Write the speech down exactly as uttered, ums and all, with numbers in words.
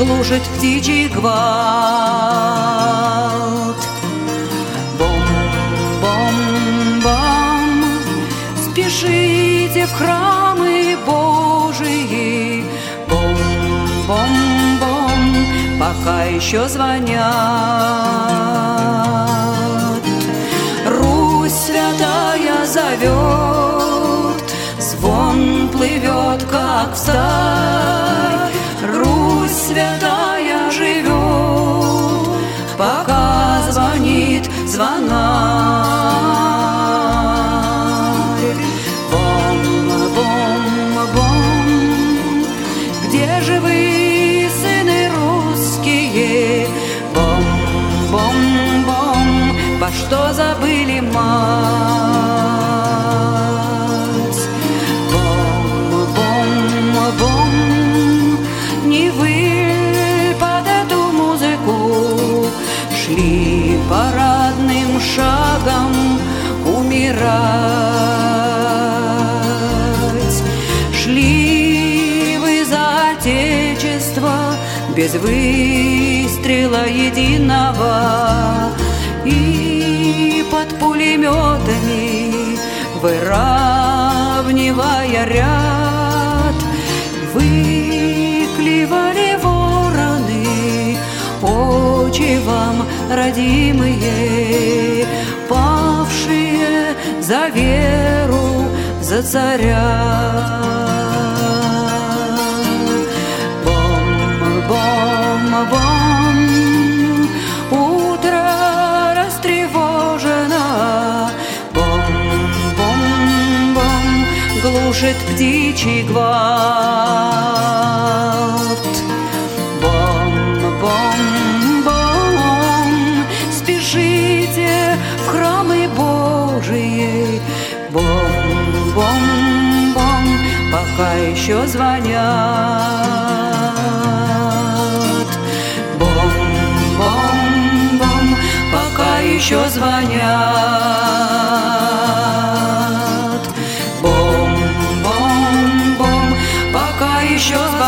глушит птичий гвалт. Бом-бом-бом, спешите в храмы Божии. Бом-бом-бом, пока еще звонят. Русь святая зовет, звон плывет, как встарь. Русь святая живет, пока звонит звонарь. Бом-бом-бом, где же вы, сыны русские? Бом-бом-бом, во что забыли мать? Бом-бом-бом, не вы под эту музыку шли парадным шагом умирать. Шли вы за Отечество без выстрела единого, и под пулеметами, выравнивая ряд, выклевали вороны очи вам, родимые, павшие за веру, за царя. Бом-бом-бом, утро растревожено. Бом-бом-бом, глушит птичий гвалт. Бом-бом-бом, спешите в храмы Божии. Бом-бом-бом, пока еще звонят. Бом-бом-бом, пока еще звонят. Бом-бом-бом, пока еще звонят.